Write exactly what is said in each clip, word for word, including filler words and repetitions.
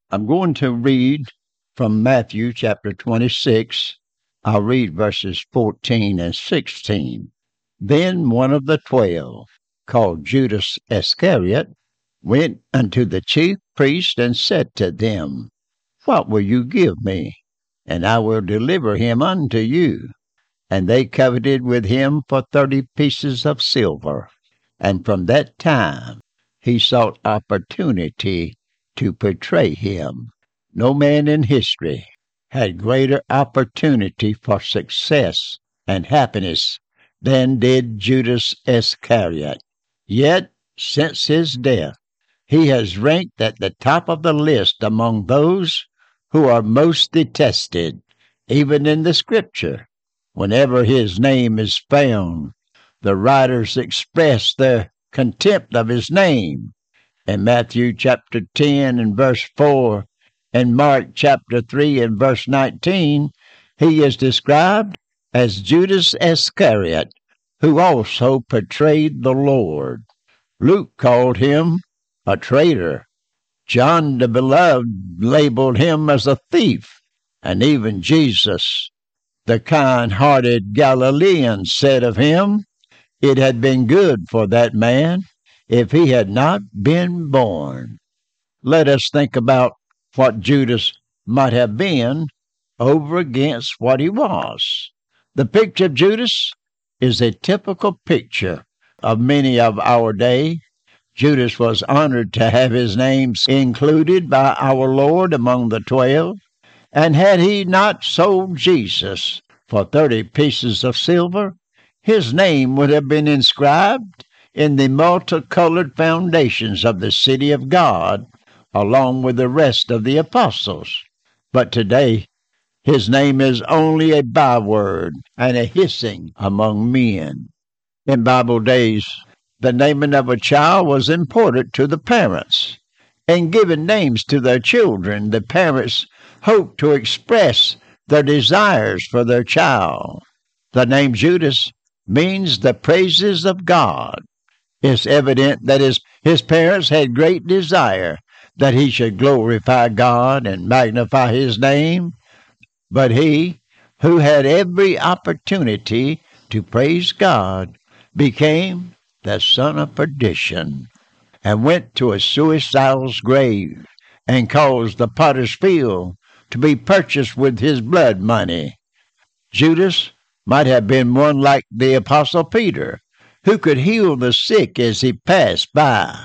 I'm going to read from Matthew chapter twenty-six. I'll read verses fourteen and sixteen. Then one of the twelve, called Judas Iscariot, went unto the chief priests and said to them, What will you give me? And I will deliver him unto you. And they coveted with him for thirty pieces of silver. And from that time he sought opportunity to betray him. No man in history had greater opportunity for success and happiness than did Judas Iscariot. Yet, since his death, he has ranked at the top of the list among those who are most detested, even in the Scripture. Whenever his name is found, the writers express their contempt of his name. In Matthew chapter ten and verse four, and Mark chapter three and verse nineteen, he is described as Judas Iscariot, who also betrayed the Lord. Luke called him a traitor. John the Beloved labeled him as a thief. And even Jesus, the kind-hearted Galilean, said of him, It had been good for that man if he had not been born. Let us think about what Judas might have been over against what he was. The picture of Judas is a typical picture of many of our day. Judas was honored to have his name included by our Lord among the twelve, and had he not sold Jesus for thirty pieces of silver, his name would have been inscribed in the multicolored foundations of the city of God, along with the rest of the apostles. But today, his name is only a byword and a hissing among men. In Bible days, the naming of a child was important to the parents. In giving names to their children, the parents hoped to express their desires for their child. The name Judas means the praises of God. It's evident that his, his parents had great desire that he should glorify God and magnify his name. But he, who had every opportunity to praise God, became the son of perdition and went to a suicidal grave and caused the potter's field to be purchased with his blood money. Judas might have been one like the Apostle Peter, who could heal the sick as he passed by.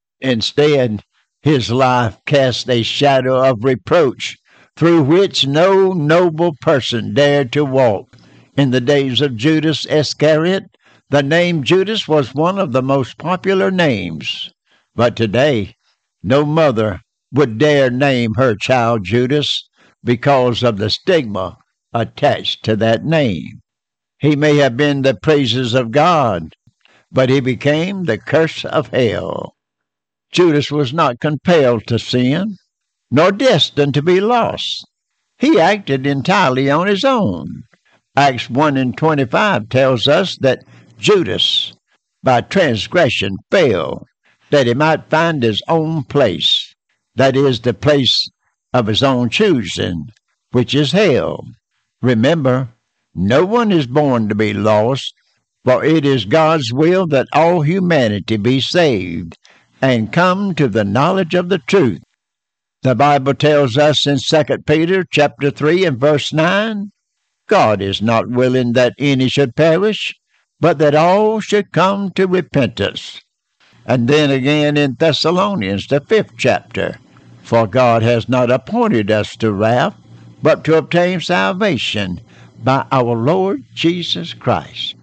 Instead, his life cast a shadow of reproach through which no noble person dared to walk. In the days of Judas Iscariot, the name Judas was one of the most popular names. But today, no mother would dare name her child Judas because of the stigma attached to that name. He may have been the praises of God, but he became the curse of hell. Judas was not compelled to sin, nor destined to be lost. He acted entirely on his own. Acts one and twenty-five tells us that Judas, by transgression, fell, that he might find his own place, that is, the place of his own choosing, which is hell. Remember, no one is born to be lost, for it is God's will that all humanity be saved and come to the knowledge of the truth. The Bible tells us in Second Peter chapter three and verse nine, God is not willing that any should perish, but that all should come to repentance. And then again in Thessalonians, the fifth chapter, For God has not appointed us to wrath, but to obtain salvation by our Lord Jesus Christ.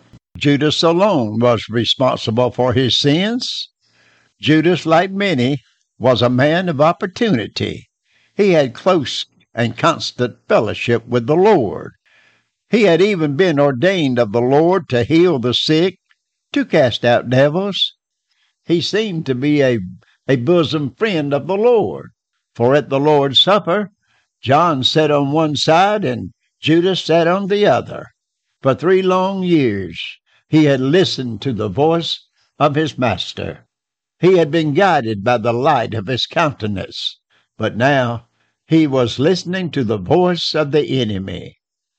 Judas alone was responsible for his sins. Judas, like many, was a man of opportunity. He had close and constant fellowship with the Lord. He had even been ordained of the Lord to heal the sick, to cast out devils. He seemed to be a, a bosom friend of the Lord, for at the Lord's Supper, John sat on one side and Judas sat on the other. For three long years, he had listened to the voice of his master. He had been guided by the light of his countenance, but now he was listening to the voice of the enemy.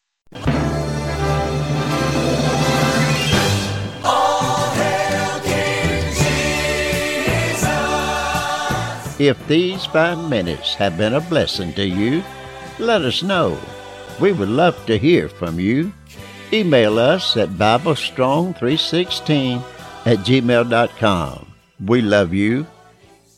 If these five minutes have been a blessing to you, let us know. We would love to hear from you. Email us at bible strong three sixteen at gmail dot com. We love you.